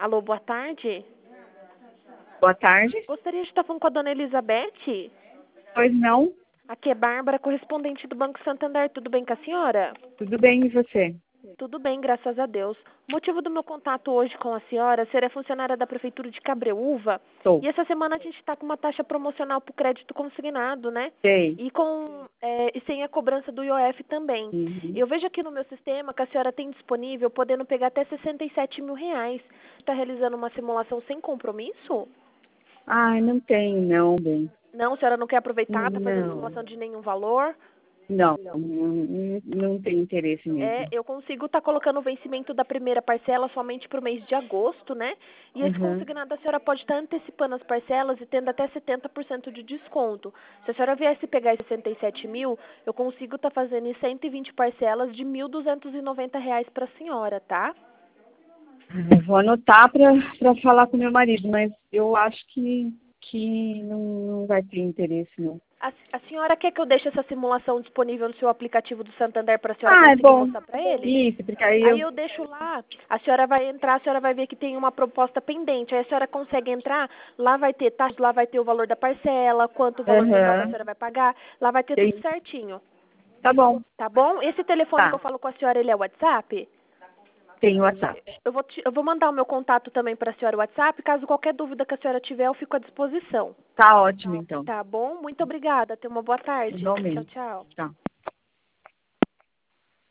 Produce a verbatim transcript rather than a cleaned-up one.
Alô, boa tarde. Boa tarde. Gostaria de estar falando com a dona Elizabeth. Pois não? Aqui é Bárbara, correspondente do Banco Santander. Tudo bem com a senhora? Tudo bem, e você? Tudo bem, graças a Deus. O motivo do meu contato hoje com a senhora, a senhora é funcionária da Prefeitura de Cabreúva. Sou. E essa semana a gente está com uma taxa promocional para o crédito consignado, né? Sei. E, com, é, e sem a cobrança do I O F também. Uhum. Eu vejo aqui no meu sistema que a senhora tem disponível, podendo pegar até sessenta e sete mil reais. Está realizando uma simulação sem compromisso? Ai, não tem, não, bem. Não, a senhora não quer aproveitar, está fazendo Não. simulação de nenhum valor? Não, não, não, não tem interesse É, mesmo. eu consigo estar colocando o vencimento da primeira parcela somente para o mês de agosto, né? E esse Uhum. consignado a senhora pode estar antecipando as parcelas e tendo até setenta por cento de desconto. Se a senhora viesse pegar sessenta e sete mil, eu consigo estar fazendo em cento e vinte parcelas de mil duzentos e noventa reais para a senhora, tá? Eu vou anotar para falar com meu marido, mas eu acho que, que não, não vai ter interesse, não. A, a senhora quer que eu deixe essa simulação disponível no seu aplicativo do Santander para a senhora Ah, é conseguir bom. mostrar para ele? Isso, porque aí Aí eu... eu deixo lá, a senhora vai entrar, a senhora vai ver que tem uma proposta pendente. Aí a senhora consegue entrar, lá vai ter taxa, lá vai ter o valor da parcela, quanto valor mensal que a Uhum. senhora vai pagar, lá vai ter tudo Tem- certinho. Tá bom. Tá bom? Esse telefone que Tá. eu falo com a senhora, ele é o WhatsApp? Tem o WhatsApp. Eu vou, te- eu vou mandar o meu contato também para a senhora o WhatsApp. Caso qualquer dúvida que a senhora tiver, eu fico à disposição. Tá ótimo, então. Tá bom? Muito obrigada. Tenha uma boa tarde. Tchau, Igualmente. tchau. Tá.